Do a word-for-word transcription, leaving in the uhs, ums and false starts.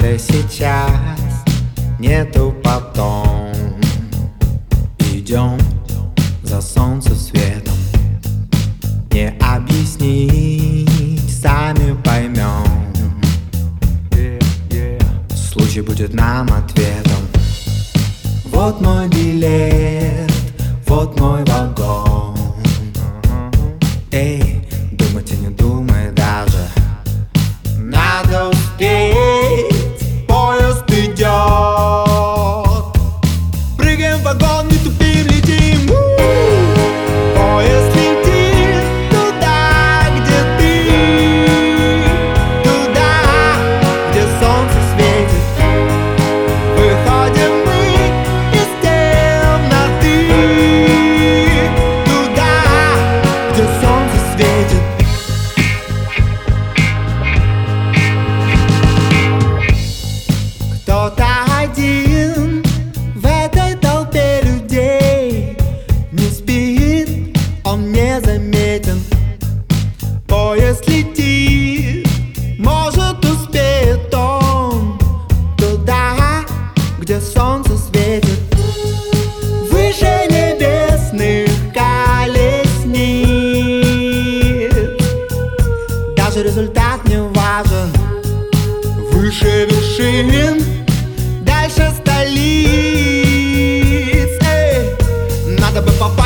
надо сейчас, нету потом. Идем за солнцем светом, не объяснить, сами поймем. Случай будет нам ответом. Вот мой билет, вот мой вагон. Эй, думать и не думай даже, надо успеть, поезд идет. Прыгаем в вагон, не тупим, летим. Поезд летит туда, где ты, туда, где солнце светит. Выходим мы из темноты, туда, где солнце светит. Кто-то один в этой толпе людей не спит, он не заметен. Поезд летит, может успеет он туда, где солнце светит. Выше небесных колесниц, даже результат не важен. Выше вершин, дальше столиц. Эй, надо бы попасть